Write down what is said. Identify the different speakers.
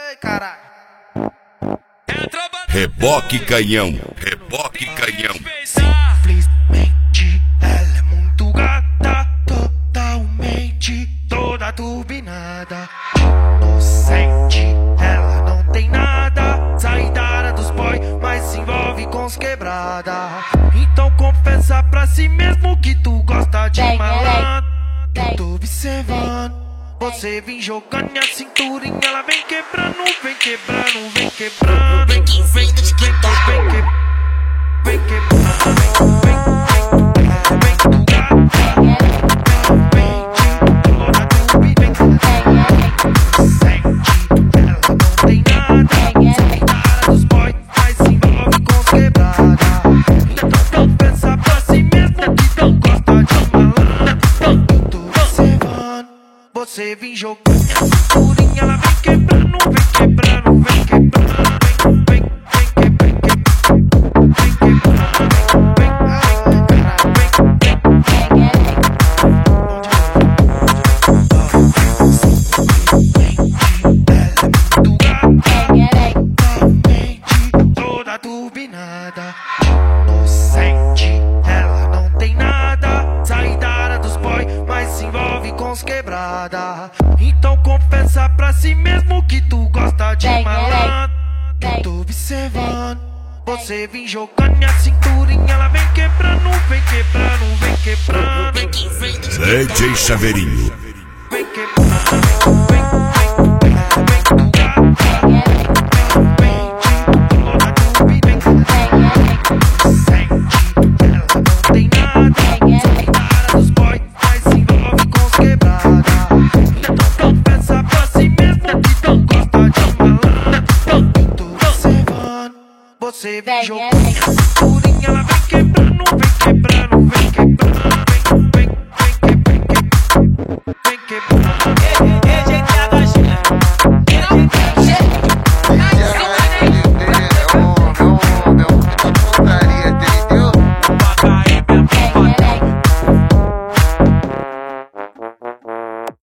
Speaker 1: Ai, caralho.
Speaker 2: Reboque canhão, reboque canhão.
Speaker 1: Simplesmente ela é muito gata, totalmente toda turbinada. Inocente, ela não tem nada, sai da área dos boy, mas se envolve com os quebrada. Então confessa pra si mesmo que tu gosta de malandro. Eu tô observando. Você vem jogando a cinturinha, ela vem quebrando, vem quebrando, vem quebrando.
Speaker 3: Vem que vem do TikTok.
Speaker 1: Vem quebrando, vem você vem jogando a cinturinha, ela vem quebrando, vem quebrando, vem quebrando, vem toda turbinada. Inocente, ela não tem nada, sai da área dos boy, mas se envolve com os quebrada. Então confessa pra si mesmo que tu gosta de malandro. Eu tô observando. Você vem jogando a cinturinha, ela vem quebrando, vem quebrando, vem quebrando.
Speaker 3: Vem que vem do TikTok.
Speaker 2: DJ Chaveirinho.
Speaker 1: Vem quebrando, vem você vem jogando a cinturinha, ela vem quebrando, vem quebrando, vem quebrando, vem quebrando.